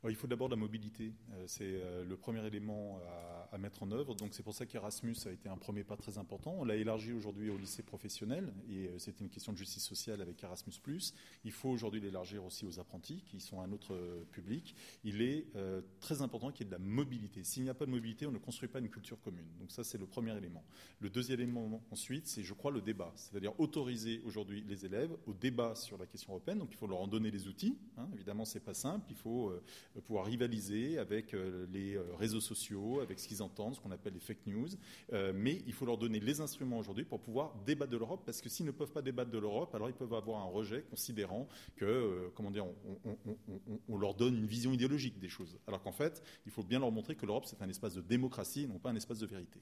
Il faut d'abord de la mobilité. C'est le premier élément à mettre en œuvre. Donc c'est pour ça qu'Erasmus a été un premier pas très important. On l'a élargi aujourd'hui au lycée professionnel et c'était une question de justice sociale avec Erasmus+. Il faut aujourd'hui l'élargir aussi aux apprentis qui sont un autre public. Il est très important qu'il y ait de la mobilité. S'il n'y a pas de mobilité, on ne construit pas une culture commune. Donc ça, c'est le premier élément. Le deuxième élément ensuite, c'est, je crois, le débat. C'est-à-dire autoriser aujourd'hui les élèves au débat sur la question européenne. Donc il faut leur en donner les outils. Évidemment, c'est pas simple. Il faut pouvoir rivaliser avec les réseaux sociaux, avec ce qu'ils entendent, ce qu'on appelle les fake news. Mais il faut leur donner les instruments aujourd'hui pour pouvoir débattre de l'Europe, parce que s'ils ne peuvent pas débattre de l'Europe, alors ils peuvent avoir un rejet considérant que, on leur donne une vision idéologique des choses. Alors qu'en fait, il faut bien leur montrer que l'Europe, c'est un espace de démocratie et non pas un espace de vérité.